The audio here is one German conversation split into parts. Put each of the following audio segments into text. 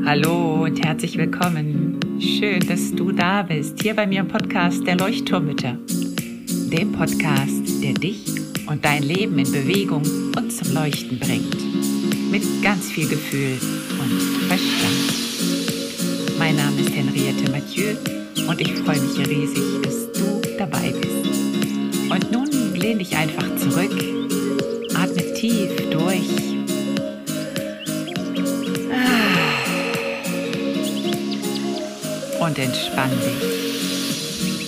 Hallo und herzlich willkommen. Schön, dass du da bist, hier bei mir im Podcast der Leuchtturmmütter. Dem Podcast, der dich und dein Leben in Bewegung und zum Leuchten bringt. Mit ganz viel Gefühl und Verstand. Mein Name ist Henriette Mathieu und ich freue mich riesig, dass du dabei bist. Und nun lehn dich einfach zurück, atme tief durch. Und entspann dich.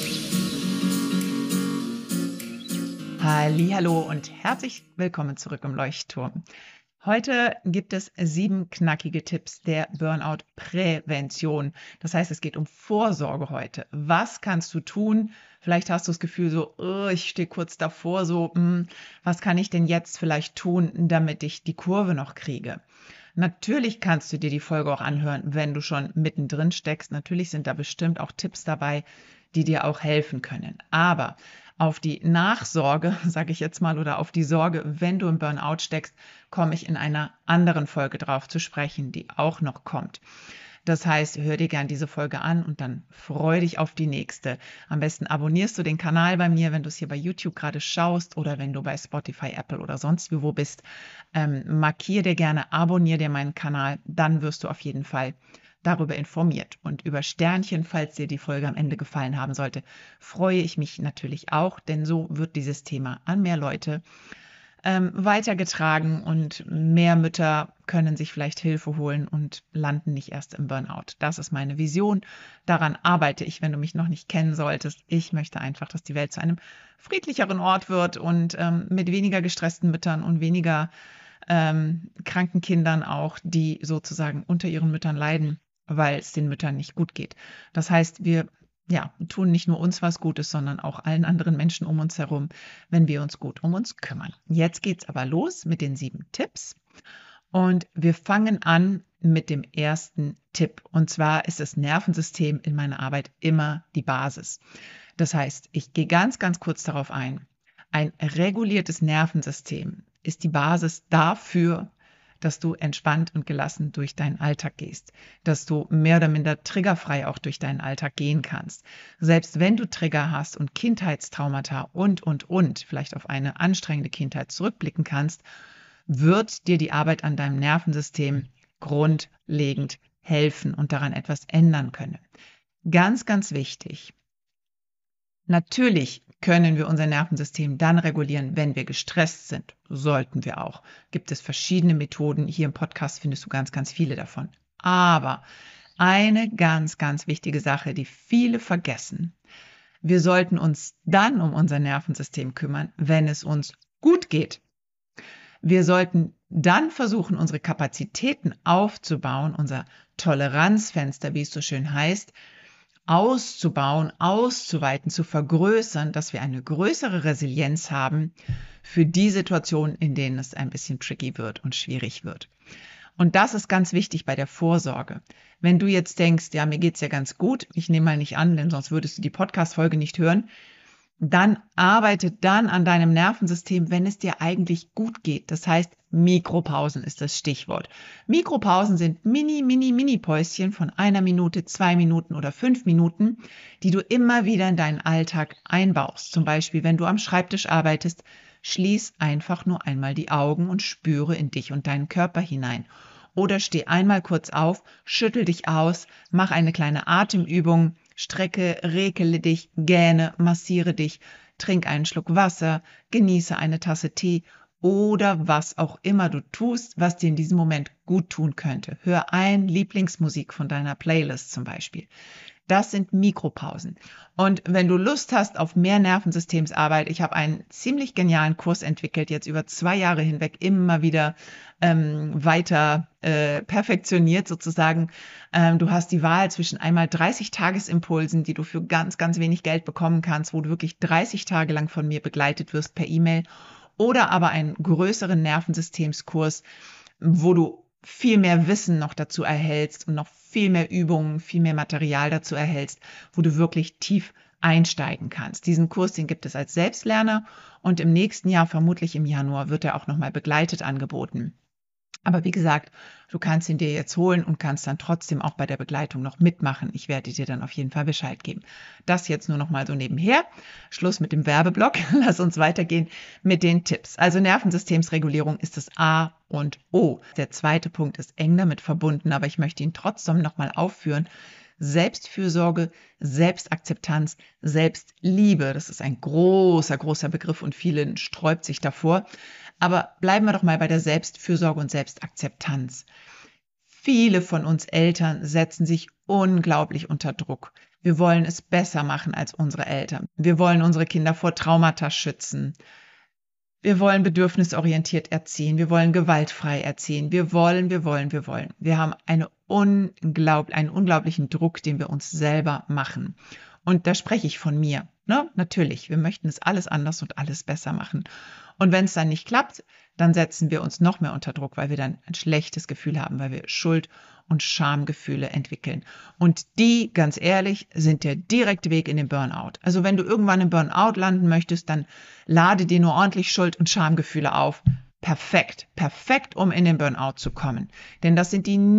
Hallihallo und herzlich willkommen zurück im Leuchtturm. Heute gibt es 7 knackige Tipps der Burnout-Prävention. Das heißt, es geht um Vorsorge heute. Was kannst du tun? Vielleicht hast du das Gefühl so, ich stehe kurz davor, was kann ich denn jetzt vielleicht tun, damit ich die Kurve noch kriege? Natürlich kannst du dir die Folge auch anhören, wenn du schon mittendrin steckst. Natürlich sind da bestimmt auch Tipps dabei, die dir auch helfen können. Aber auf die Nachsorge, sage ich jetzt mal, oder auf die Sorge, wenn du im Burnout steckst, komme ich in einer anderen Folge drauf zu sprechen, die auch noch kommt. Das heißt, hör dir gern diese Folge an und dann freu dich auf die nächste. Am besten abonnierst du den Kanal bei mir, wenn du es hier bei YouTube gerade schaust oder wenn du bei Spotify, Apple oder sonst wo bist. Markier dir gerne, abonnier dir meinen Kanal, dann wirst du auf jeden Fall darüber informiert. Und über Sternchen, falls dir die Folge am Ende gefallen haben sollte, freue ich mich natürlich auch, denn so wird dieses Thema an mehr Leute weitergetragen und mehr Mütter können sich vielleicht Hilfe holen und landen nicht erst im Burnout. Das ist meine Vision. Daran arbeite ich, wenn du mich noch nicht kennen solltest. Ich möchte einfach, dass die Welt zu einem friedlicheren Ort wird und mit weniger gestressten Müttern und weniger kranken Kindern auch, die sozusagen unter ihren Müttern leiden, weil es den Müttern nicht gut geht. Das heißt, wir tun nicht nur uns was Gutes, sondern auch allen anderen Menschen um uns herum, wenn wir uns gut um uns kümmern. Jetzt geht's aber los mit den 7 Tipps. Und wir fangen an mit dem ersten Tipp. Und zwar ist das Nervensystem in meiner Arbeit immer die Basis. Das heißt, ich gehe ganz, ganz kurz darauf ein. Ein reguliertes Nervensystem ist die Basis dafür, dass du entspannt und gelassen durch deinen Alltag gehst, dass du mehr oder minder triggerfrei auch durch deinen Alltag gehen kannst. Selbst wenn du Trigger hast und Kindheitstraumata und, vielleicht auf eine anstrengende Kindheit zurückblicken kannst, wird dir die Arbeit an deinem Nervensystem grundlegend helfen und daran etwas ändern können. Ganz, ganz wichtig. Natürlich können wir unser Nervensystem dann regulieren, wenn wir gestresst sind. Sollten wir auch. Gibt es verschiedene Methoden. Hier im Podcast findest du ganz, ganz viele davon. Aber eine ganz, ganz wichtige Sache, die viele vergessen. Wir sollten uns dann um unser Nervensystem kümmern, wenn es uns gut geht. Wir sollten dann versuchen, unsere Kapazitäten aufzubauen, unser Toleranzfenster, wie es so schön heißt, auszubauen, auszuweiten, zu vergrößern, dass wir eine größere Resilienz haben für die Situationen, in denen es ein bisschen tricky wird und schwierig wird. Und das ist ganz wichtig bei der Vorsorge. Wenn du jetzt denkst, ja, mir geht's ja ganz gut, ich nehme mal nicht an, denn sonst würdest du die Podcast-Folge nicht hören, dann arbeite dann an deinem Nervensystem, wenn es dir eigentlich gut geht. Das heißt, Mikropausen ist das Stichwort. Mikropausen sind Mini-Päuschen von 1 Minute, 2 Minuten oder 5 Minuten, die du immer wieder in deinen Alltag einbaust. Zum Beispiel, wenn du am Schreibtisch arbeitest, schließ einfach nur einmal die Augen und spüre in dich und deinen Körper hinein. Oder steh einmal kurz auf, schüttel dich aus, mach eine kleine Atemübung, strecke, rekele dich, gähne, massiere dich, trink einen Schluck Wasser, genieße eine Tasse Tee oder was auch immer du tust, was dir in diesem Moment gut tun könnte. Hör ein Lieblingsmusik von deiner Playlist zum Beispiel. Das sind Mikropausen. Und wenn du Lust hast auf mehr Nervensystemsarbeit, ich habe einen ziemlich genialen Kurs entwickelt, jetzt über 2 Jahre hinweg immer wieder weiter perfektioniert sozusagen. Du hast die Wahl zwischen einmal 30 Tagesimpulsen, die du für ganz, ganz wenig Geld bekommen kannst, wo du wirklich 30 Tage lang von mir begleitet wirst per E-Mail, oder aber einen größeren Nervensystemskurs, wo du viel mehr Wissen noch dazu erhältst und noch viel mehr Übungen, viel mehr Material dazu erhältst, wo du wirklich tief einsteigen kannst. Diesen Kurs, den gibt es als Selbstlerner und im nächsten Jahr, vermutlich im Januar, wird er auch nochmal begleitet angeboten. Aber wie gesagt, du kannst ihn dir jetzt holen und kannst dann trotzdem auch bei der Begleitung noch mitmachen. Ich werde dir dann auf jeden Fall Bescheid geben. Das jetzt nur noch mal so nebenher. Schluss mit dem Werbeblock. Lass uns weitergehen mit den Tipps. Also Nervensystemsregulierung ist das A und O. Der zweite Punkt ist eng damit verbunden, aber ich möchte ihn trotzdem noch mal aufführen. Selbstfürsorge, Selbstakzeptanz, Selbstliebe. Das ist ein großer, großer Begriff und vielen sträubt sich davor. Aber bleiben wir doch mal bei der Selbstfürsorge und Selbstakzeptanz. Viele von uns Eltern setzen sich unglaublich unter Druck. Wir wollen es besser machen als unsere Eltern. Wir wollen unsere Kinder vor Traumata schützen. Wir wollen bedürfnisorientiert erziehen. Wir wollen gewaltfrei erziehen. Wir wollen. Wir haben einen unglaublichen Druck, den wir uns selber machen. Und da spreche ich von mir. Ne? Natürlich, wir möchten es alles anders und alles besser machen. Und wenn es dann nicht klappt, dann setzen wir uns noch mehr unter Druck, weil wir dann ein schlechtes Gefühl haben, weil wir Schuld- und Schamgefühle entwickeln. Und die, ganz ehrlich, sind der direkte Weg in den Burnout. Also wenn du irgendwann im Burnout landen möchtest, dann lade dir nur ordentlich Schuld- und Schamgefühle auf. Perfekt, um in den Burnout zu kommen. Denn das sind die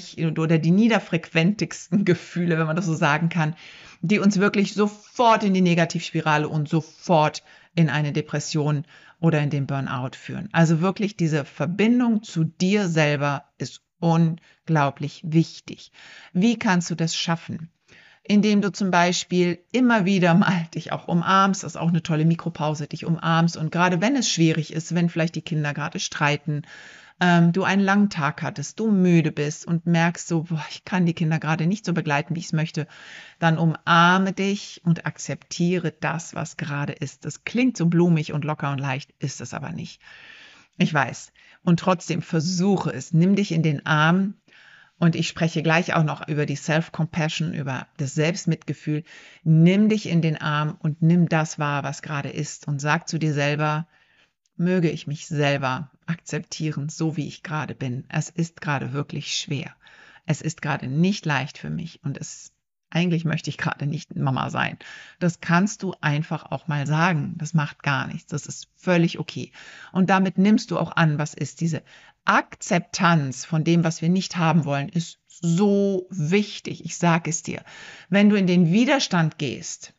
niederfrequentigsten Gefühle, wenn man das so sagen kann, die uns wirklich sofort in die Negativspirale und sofort in eine Depression oder in den Burnout führen. Also wirklich diese Verbindung zu dir selber ist unglaublich wichtig. Wie kannst du das schaffen? Indem du zum Beispiel immer wieder mal dich auch umarmst, das ist auch eine tolle Mikropause, dich umarmst und gerade wenn es schwierig ist, wenn vielleicht die Kinder gerade streiten, du einen langen Tag hattest, du müde bist und merkst so, boah, ich kann die Kinder gerade nicht so begleiten, wie ich es möchte, dann umarme dich und akzeptiere das, was gerade ist. Das klingt so blumig und locker und leicht, ist es aber nicht. Ich weiß. Und trotzdem versuche es. Nimm dich in den Arm. Und ich spreche gleich auch noch über die Self-Compassion, über das Selbstmitgefühl. Nimm dich in den Arm und nimm das wahr, was gerade ist und sag zu dir selber, möge ich mich selber akzeptieren, so wie ich gerade bin. Es ist gerade wirklich schwer. Es ist gerade nicht leicht für mich und eigentlich möchte ich gerade nicht Mama sein. Das kannst du einfach auch mal sagen. Das macht gar nichts. Das ist völlig okay. Und damit nimmst du auch an, was ist diese Akzeptanz von dem, was wir nicht haben wollen, ist so wichtig. Ich sage es dir. Wenn du in den Widerstand gehst,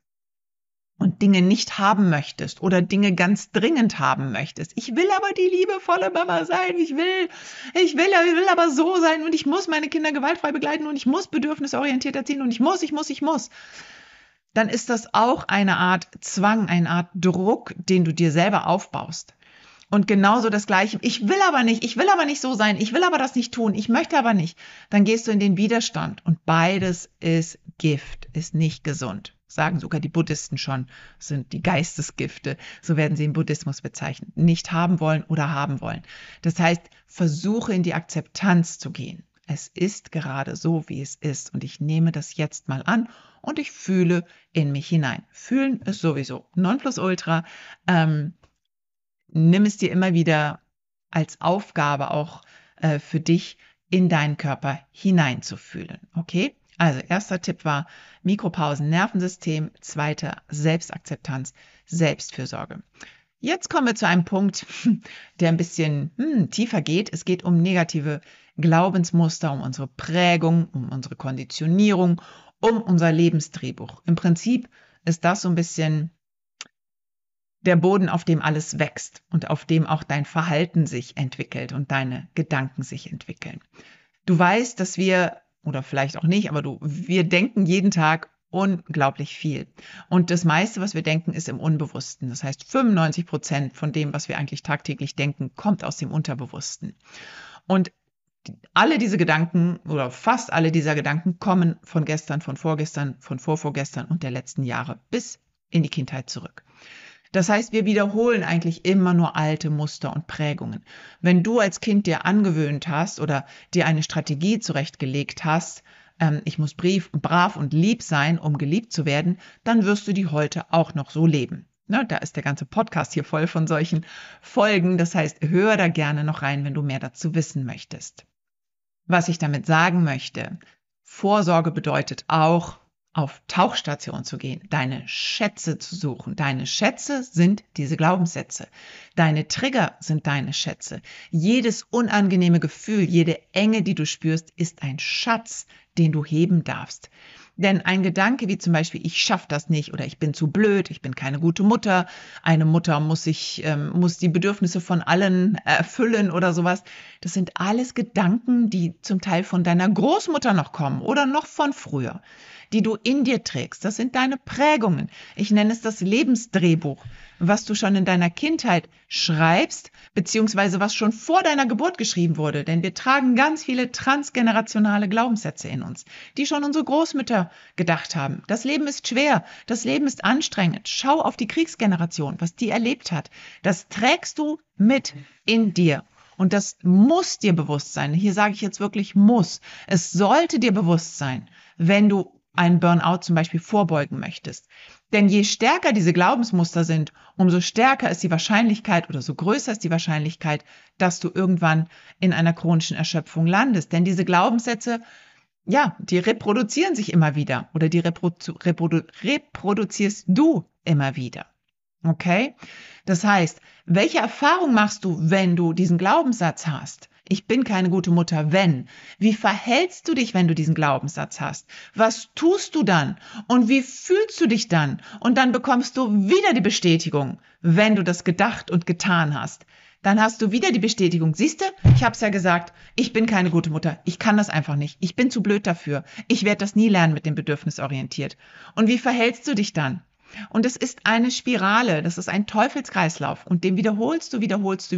und Dinge nicht haben möchtest oder Dinge ganz dringend haben möchtest. Ich will aber die liebevolle Mama sein. Ich will aber so sein und ich muss meine Kinder gewaltfrei begleiten und ich muss bedürfnisorientiert erziehen und ich muss. Dann ist das auch eine Art Zwang, eine Art Druck, den du dir selber aufbaust. Und genauso das Gleiche. Ich will aber nicht so sein. Ich will aber das nicht tun. Ich möchte aber nicht. Dann gehst du in den Widerstand und beides ist Gift, ist nicht gesund. Sagen sogar die Buddhisten schon, sind die Geistesgifte. So werden sie im Buddhismus bezeichnet. Nicht haben wollen oder haben wollen. Das heißt, versuche in die Akzeptanz zu gehen. Es ist gerade so, wie es ist. Und ich nehme das jetzt mal an und ich fühle in mich hinein. Fühlen ist sowieso Nonplusultra. Nimm es dir immer wieder als Aufgabe auch für dich in deinen Körper hineinzufühlen. Okay? Also erster Tipp war Mikropausen, Nervensystem. Zweiter Selbstakzeptanz, Selbstfürsorge. Jetzt kommen wir zu einem Punkt, der ein bisschen tiefer geht. Es geht um negative Glaubensmuster, um unsere Prägung, um unsere Konditionierung, um unser Lebensdrehbuch. Im Prinzip ist das so ein bisschen der Boden, auf dem alles wächst und auf dem auch dein Verhalten sich entwickelt und deine Gedanken sich entwickeln. Du weißt, dass oder vielleicht auch nicht, aber wir denken jeden Tag unglaublich viel. Und das meiste, was wir denken, ist im Unbewussten. Das heißt, 95% von dem, was wir eigentlich tagtäglich denken, kommt aus dem Unterbewussten. Und alle diese Gedanken oder fast alle dieser Gedanken kommen von gestern, von vorgestern, von vorvorgestern und der letzten Jahre bis in die Kindheit zurück. Das heißt, wir wiederholen eigentlich immer nur alte Muster und Prägungen. Wenn du als Kind dir angewöhnt hast oder dir eine Strategie zurechtgelegt hast, ich muss brav und lieb sein, um geliebt zu werden, dann wirst du die heute auch noch so leben. Ne, da ist der ganze Podcast hier voll von solchen Folgen. Das heißt, hör da gerne noch rein, wenn du mehr dazu wissen möchtest. Was ich damit sagen möchte, Vorsorge bedeutet auch auf Tauchstation zu gehen, deine Schätze zu suchen. Deine Schätze sind diese Glaubenssätze. Deine Trigger sind deine Schätze. Jedes unangenehme Gefühl, jede Enge, die du spürst, ist ein Schatz, den du heben darfst. Denn ein Gedanke wie zum Beispiel, ich schaffe das nicht oder ich bin zu blöd, ich bin keine gute Mutter, eine Mutter muss die Bedürfnisse von allen erfüllen oder sowas, das sind alles Gedanken, die zum Teil von deiner Großmutter noch kommen oder noch von früher, die du in dir trägst. Das sind deine Prägungen. Ich nenne es das Lebensdrehbuch, was du schon in deiner Kindheit schreibst, beziehungsweise was schon vor deiner Geburt geschrieben wurde. Denn wir tragen ganz viele transgenerationale Glaubenssätze in uns, die schon unsere Großmütter gedacht haben. Das Leben ist schwer, das Leben ist anstrengend. Schau auf die Kriegsgeneration, was die erlebt hat. Das trägst du mit in dir. Und das muss dir bewusst sein. Hier sage ich jetzt wirklich muss. Es sollte dir bewusst sein, wenn du einen Burnout zum Beispiel vorbeugen möchtest. Denn je stärker diese Glaubensmuster sind, umso stärker ist die Wahrscheinlichkeit oder so größer ist die Wahrscheinlichkeit, dass du irgendwann in einer chronischen Erschöpfung landest. Denn diese Glaubenssätze, ja, die reproduzieren sich immer wieder oder die reproduzierst du immer wieder. Okay? Das heißt, welche Erfahrung machst du, wenn du diesen Glaubenssatz hast? Ich bin keine gute Mutter, wenn. Wie verhältst du dich, wenn du diesen Glaubenssatz hast? Was tust du dann? Und wie fühlst du dich dann? Und dann bekommst du wieder die Bestätigung, wenn du das gedacht und getan hast. Dann hast du wieder die Bestätigung. Siehst du, ich habe es ja gesagt, ich bin keine gute Mutter. Ich kann das einfach nicht. Ich bin zu blöd dafür. Ich werde das nie lernen mit dem bedürfnisorientiert. Und wie verhältst du dich dann? Und es ist eine Spirale, das ist ein Teufelskreislauf und den wiederholst du.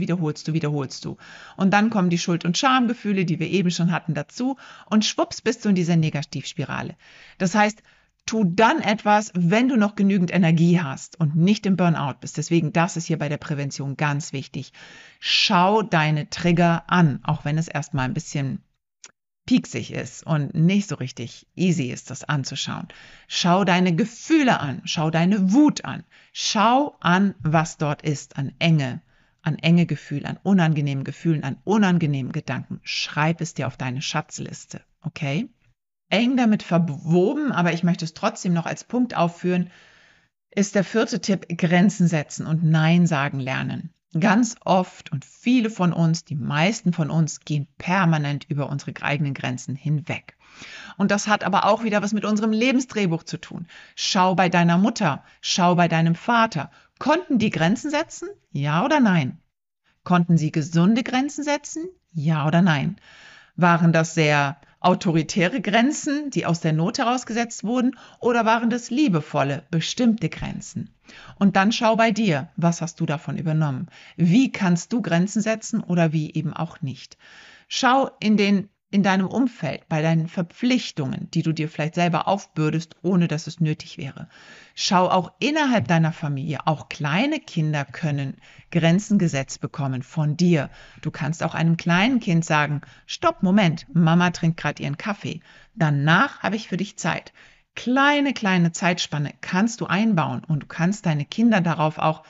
Und dann kommen die Schuld- und Schamgefühle, die wir eben schon hatten, dazu und schwupps bist du in dieser Negativspirale. Das heißt, tu dann etwas, wenn du noch genügend Energie hast und nicht im Burnout bist. Deswegen, das ist hier bei der Prävention ganz wichtig. Schau deine Trigger an, auch wenn es erstmal ein bisschen pieksig ist und nicht so richtig easy ist, das anzuschauen. Schau deine Gefühle an, schau deine Wut an, schau an, was dort ist, an Enge Gefühlen, an unangenehmen Gefühlen, an unangenehmen Gedanken. Schreib es dir auf deine Schatzliste, okay? Eng damit verwoben, aber ich möchte es trotzdem noch als Punkt aufführen, ist der 4. Tipp, Grenzen setzen und Nein sagen lernen. Ganz oft und viele von uns, die meisten von uns, gehen permanent über unsere eigenen Grenzen hinweg. Und das hat aber auch wieder was mit unserem Lebensdrehbuch zu tun. Schau bei deiner Mutter, schau bei deinem Vater. Konnten die Grenzen setzen? Ja oder nein? Konnten sie gesunde Grenzen setzen? Ja oder nein? Waren das sehr autoritäre Grenzen, die aus der Not herausgesetzt wurden, oder waren das liebevolle, bestimmte Grenzen? Und dann schau bei dir, was hast du davon übernommen? Wie kannst du Grenzen setzen oder wie eben auch nicht? Schau in deinem Umfeld, bei deinen Verpflichtungen, die du dir vielleicht selber aufbürdest, ohne dass es nötig wäre. Schau auch innerhalb deiner Familie. Auch kleine Kinder können Grenzen gesetzt bekommen von dir. Du kannst auch einem kleinen Kind sagen, stopp, Moment, Mama trinkt gerade ihren Kaffee. Danach habe ich für dich Zeit. Kleine Zeitspanne kannst du einbauen und du kannst deine Kinder darauf auch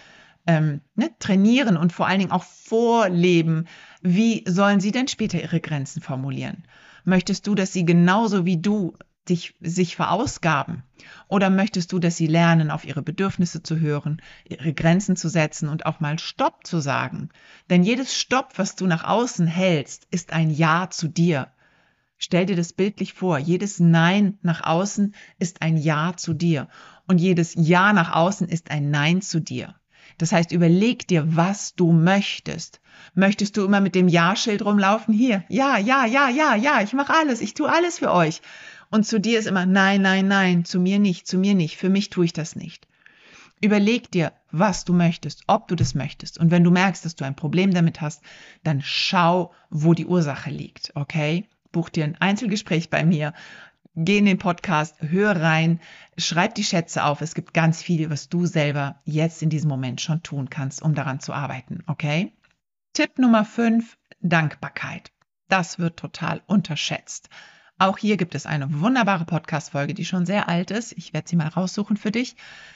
trainieren und vor allen Dingen auch vorleben. Wie sollen sie denn später ihre Grenzen formulieren? Möchtest du, dass sie genauso wie du sich verausgaben? Oder möchtest du, dass sie lernen, auf ihre Bedürfnisse zu hören, ihre Grenzen zu setzen und auch mal Stopp zu sagen? Denn jedes Stopp, was du nach außen hältst, ist ein Ja zu dir. Stell dir das bildlich vor. Jedes Nein nach außen ist ein Ja zu dir. Und jedes Ja nach außen ist ein Nein zu dir. Das heißt, überleg dir, was du möchtest. Möchtest du immer mit dem Ja-Schild rumlaufen? Hier, ja, ich mache alles, ich tue alles für euch. Und zu dir ist immer nein, zu mir nicht, für mich tue ich das nicht. Überleg dir, was du möchtest, ob du das möchtest. Und wenn du merkst, dass du ein Problem damit hast, dann schau, wo die Ursache liegt, okay? Buch dir ein Einzelgespräch bei mir. Geh in den Podcast, hör rein, schreib die Schätze auf. Es gibt ganz viel, was du selber jetzt in diesem Moment schon tun kannst, um daran zu arbeiten, okay? Tipp Nummer 5, Dankbarkeit. Das wird total unterschätzt. Auch hier gibt es eine wunderbare Podcast-Folge, die schon sehr alt ist. Ich werde sie mal raussuchen für dich,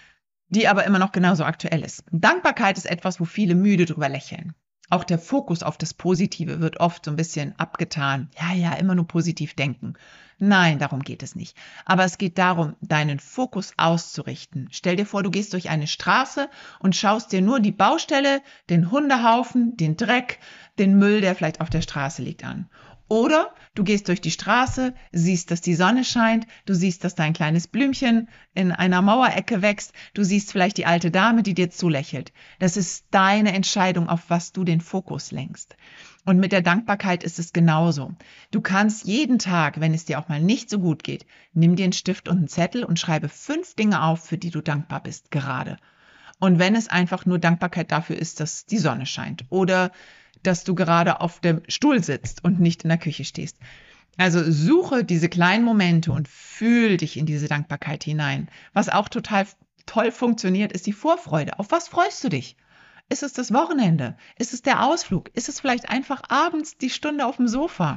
die aber immer noch genauso aktuell ist. Dankbarkeit ist etwas, wo viele müde drüber lächeln. Auch der Fokus auf das Positive wird oft so ein bisschen abgetan. Ja, immer nur positiv denken. Nein, darum geht es nicht. Aber es geht darum, deinen Fokus auszurichten. Stell dir vor, du gehst durch eine Straße und schaust dir nur die Baustelle, den Hundehaufen, den Dreck, den Müll, der vielleicht auf der Straße liegt, an. Oder du gehst durch die Straße, siehst, dass die Sonne scheint, du siehst, dass dein kleines Blümchen in einer Mauerecke wächst, du siehst vielleicht die alte Dame, die dir zulächelt. Das ist deine Entscheidung, auf was du den Fokus lenkst. Und mit der Dankbarkeit ist es genauso. Du kannst jeden Tag, wenn es dir auch mal nicht so gut geht, nimm dir einen Stift und einen Zettel und schreibe 5 Dinge auf, für die du dankbar bist gerade. Und wenn es einfach nur Dankbarkeit dafür ist, dass die Sonne scheint oder dass du gerade auf dem Stuhl sitzt und nicht in der Küche stehst. Also suche diese kleinen Momente und fühl dich in diese Dankbarkeit hinein. Was auch total toll funktioniert, ist die Vorfreude. Auf was freust du dich? Ist es das Wochenende? Ist es der Ausflug? Ist es vielleicht einfach abends die Stunde auf dem Sofa?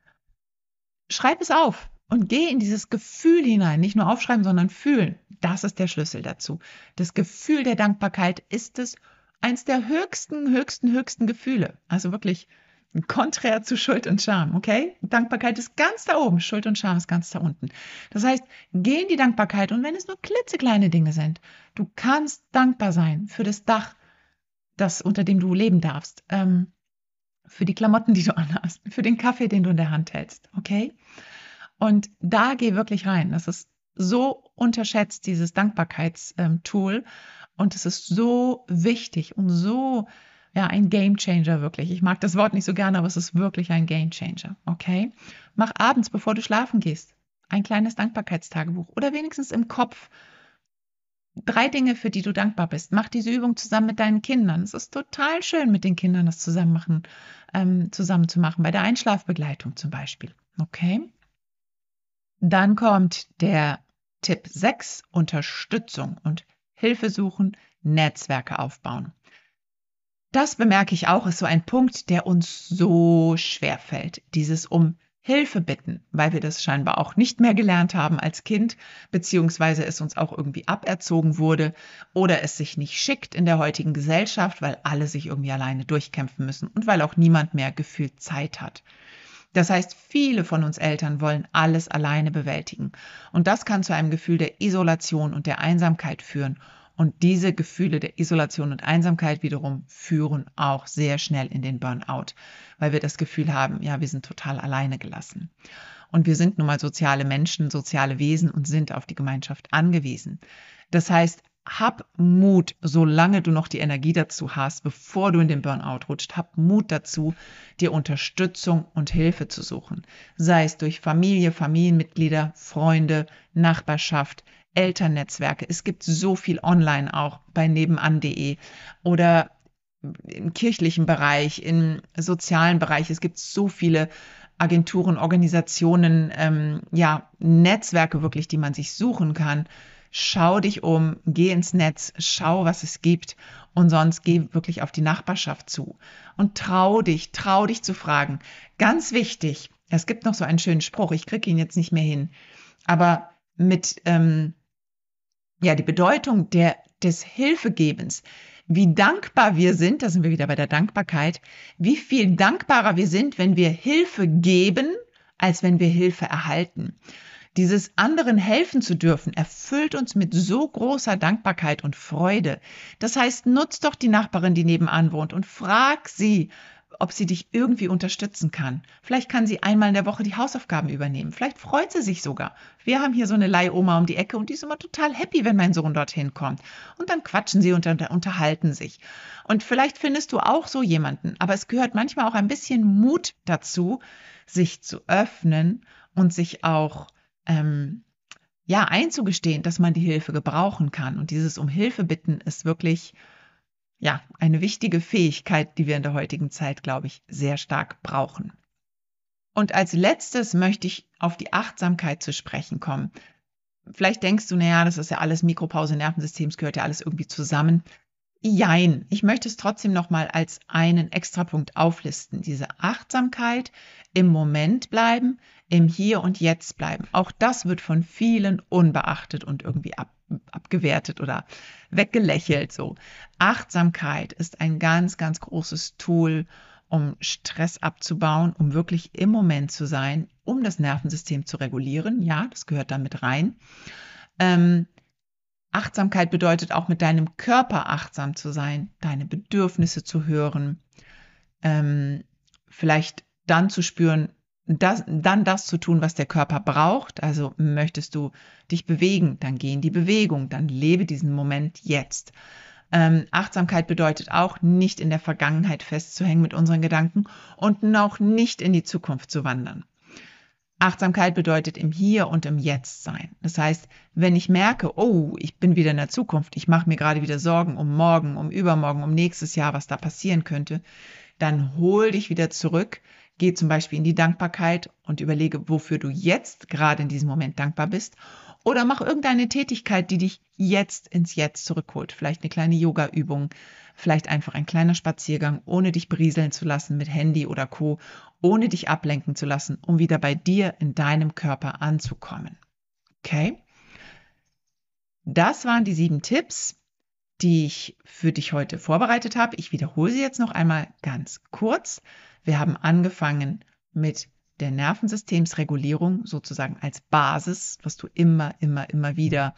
Schreib es auf und geh in dieses Gefühl hinein. Nicht nur aufschreiben, sondern fühlen. Das ist der Schlüssel dazu. Das Gefühl der Dankbarkeit ist es eins der höchsten Gefühle. Also wirklich konträr zu Schuld und Scham, okay? Dankbarkeit ist ganz da oben, Schuld und Scham ist ganz da unten. Das heißt, geh in die Dankbarkeit und wenn es nur klitzekleine Dinge sind, du kannst dankbar sein für das Dach, das unter dem du leben darfst, für die Klamotten, die du anhast, für den Kaffee, den du in der Hand hältst, okay? Und da geh wirklich rein. Das ist so unterschätzt, dieses Dankbarkeitstool. Und es ist so wichtig und so, ja, ein Gamechanger wirklich. Ich mag das Wort nicht so gerne, aber es ist wirklich ein Gamechanger, okay? Mach abends, bevor du schlafen gehst, ein kleines Dankbarkeitstagebuch oder wenigstens im Kopf 3 Dinge, für die du dankbar bist. Mach diese Übung zusammen mit deinen Kindern. Es ist total schön, mit den Kindern das zusammen zu machen, bei der Einschlafbegleitung zum Beispiel, okay? Dann kommt der Tipp 6, Unterstützung und Hilfe suchen, Netzwerke aufbauen. Das bemerke ich auch, ist so ein Punkt, der uns so schwer fällt. Dieses um Hilfe bitten, weil wir das scheinbar auch nicht mehr gelernt haben als Kind, beziehungsweise es uns auch irgendwie aberzogen wurde oder es sich nicht schickt in der heutigen Gesellschaft, weil alle sich irgendwie alleine durchkämpfen müssen und weil auch niemand mehr gefühlt Zeit hat. Das heißt, viele von uns Eltern wollen alles alleine bewältigen. Und das kann zu einem Gefühl der Isolation und der Einsamkeit führen. Und diese Gefühle der Isolation und Einsamkeit wiederum führen auch sehr schnell in den Burnout, weil wir das Gefühl haben, ja, wir sind total alleine gelassen. Und wir sind nun mal soziale Menschen, soziale Wesen und sind auf die Gemeinschaft angewiesen. Das heißt, hab Mut, solange du noch die Energie dazu hast, bevor du in den Burnout rutscht, hab Mut dazu, dir Unterstützung und Hilfe zu suchen. Sei es durch Familie, Familienmitglieder, Freunde, Nachbarschaft, Elternnetzwerke. Es gibt so viel online auch bei nebenan.de oder im kirchlichen Bereich, im sozialen Bereich. Es gibt so viele Agenturen, Organisationen, Netzwerke wirklich, die man sich suchen kann. Schau dich um, geh ins Netz, schau, was es gibt und sonst geh wirklich auf die Nachbarschaft zu und trau dich zu fragen. Ganz wichtig, es gibt noch so einen schönen Spruch, ich kriege ihn jetzt nicht mehr hin, aber mit die Bedeutung des Hilfegebens, wie dankbar wir sind, da sind wir wieder bei der Dankbarkeit, wie viel dankbarer wir sind, wenn wir Hilfe geben, als wenn wir Hilfe erhalten. Dieses anderen helfen zu dürfen, erfüllt uns mit so großer Dankbarkeit und Freude. Das heißt, nutz doch die Nachbarin, die nebenan wohnt und frag sie, ob sie dich irgendwie unterstützen kann. Vielleicht kann sie einmal in der Woche die Hausaufgaben übernehmen. Vielleicht freut sie sich sogar. Wir haben hier so eine Leihoma um die Ecke und die ist immer total happy, wenn mein Sohn dorthin kommt. Und dann quatschen sie und unterhalten sich. Und vielleicht findest du auch so jemanden, aber es gehört manchmal auch ein bisschen Mut dazu, sich zu öffnen und sich auch einzugestehen, dass man die Hilfe gebrauchen kann. Und dieses um Hilfe bitten ist wirklich eine wichtige Fähigkeit, die wir in der heutigen Zeit, glaube ich, sehr stark brauchen. Und als letztes möchte ich auf die Achtsamkeit zu sprechen kommen. Vielleicht denkst du, das ist ja alles Mikropause, Nervensystem, es gehört ja alles irgendwie zusammen. Jein, ich möchte es trotzdem nochmal als einen Extrapunkt auflisten. Diese Achtsamkeit, im Moment bleiben, im Hier und Jetzt bleiben. Auch das wird von vielen unbeachtet und irgendwie abgewertet oder weggelächelt. So. Achtsamkeit ist ein ganz, ganz großes Tool, um Stress abzubauen, um wirklich im Moment zu sein um das Nervensystem zu regulieren. Ja, das gehört da mit rein. Achtsamkeit bedeutet auch, mit deinem Körper achtsam zu sein, deine Bedürfnisse zu hören, vielleicht dann zu spüren, dann das zu tun, was der Körper braucht. Also möchtest du dich bewegen, dann geh in die Bewegung, dann lebe diesen Moment jetzt. Achtsamkeit bedeutet auch, nicht in der Vergangenheit festzuhängen mit unseren Gedanken und auch nicht in die Zukunft zu wandern. Achtsamkeit bedeutet im Hier und im Jetzt sein. Das heißt, wenn ich merke, oh, ich bin wieder in der Zukunft, ich mache mir gerade wieder Sorgen um morgen, um übermorgen, um nächstes Jahr, was da passieren könnte, dann hol dich wieder zurück, geh zum Beispiel in die Dankbarkeit und überlege, wofür du jetzt gerade in diesem Moment dankbar bist. Oder mach irgendeine Tätigkeit, die dich jetzt ins Jetzt zurückholt. Vielleicht eine kleine Yoga-Übung, vielleicht einfach ein kleiner Spaziergang, ohne dich berieseln zu lassen mit Handy oder Co., ohne dich ablenken zu lassen, um wieder bei dir in deinem Körper anzukommen. Okay? Das waren die 7 Tipps, die ich für dich heute vorbereitet habe. Ich wiederhole sie jetzt noch einmal ganz kurz. Wir haben angefangen mit der Nervensystemsregulierung sozusagen als Basis, was du immer wieder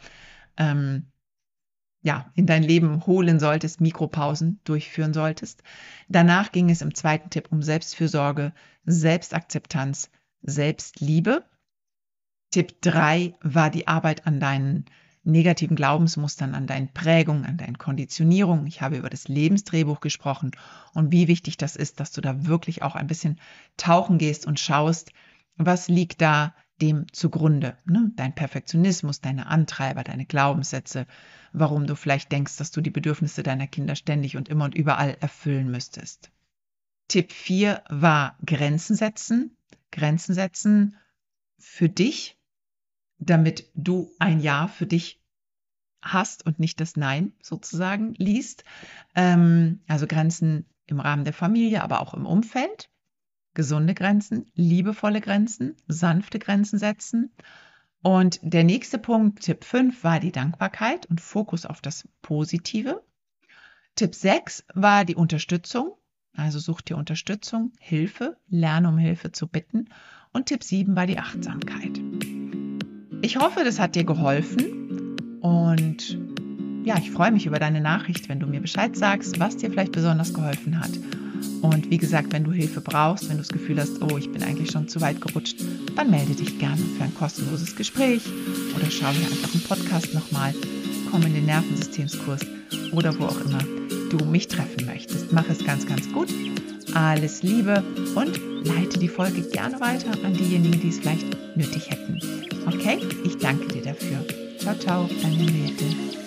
in dein Leben holen solltest, Mikropausen durchführen solltest. Danach ging es im zweiten Tipp um Selbstfürsorge, Selbstakzeptanz, Selbstliebe. Tipp 3 war die Arbeit an deinen negativen Glaubensmustern, an deinen Prägungen, an deinen Konditionierungen. Ich habe über das Lebensdrehbuch gesprochen und wie wichtig das ist, dass du da wirklich auch ein bisschen tauchen gehst und schaust, was liegt da dem zugrunde. Ne? Dein Perfektionismus, deine Antreiber, deine Glaubenssätze, warum du vielleicht denkst, dass du die Bedürfnisse deiner Kinder ständig und immer und überall erfüllen müsstest. Tipp 4 war Grenzen setzen. Grenzen setzen für dich, damit du ein Ja für dich hast und nicht das Nein sozusagen liest. Also Grenzen im Rahmen der Familie, aber auch im Umfeld. Gesunde Grenzen, liebevolle Grenzen, sanfte Grenzen setzen. Und der nächste Punkt, Tipp 5, war die Dankbarkeit und Fokus auf das Positive. Tipp 6 war die Unterstützung. Also such dir Unterstützung, Hilfe, lerne um Hilfe zu bitten. Und Tipp 7 war die Achtsamkeit. Ich hoffe, das hat dir geholfen und ja, ich freue mich über deine Nachricht, wenn du mir Bescheid sagst, was dir vielleicht besonders geholfen hat. Und wie gesagt, wenn du Hilfe brauchst, wenn du das Gefühl hast, oh, ich bin eigentlich schon zu weit gerutscht, dann melde dich gerne für ein kostenloses Gespräch oder schau dir einfach einen Podcast nochmal, komm in den Nervensystemskurs oder wo auch immer du mich treffen möchtest. Mach es ganz gut. Alles Liebe und leite die Folge gerne weiter an diejenigen, die es vielleicht nötig hätten. Okay? Ich danke dir dafür. Ciao, ciao, deine Henriette.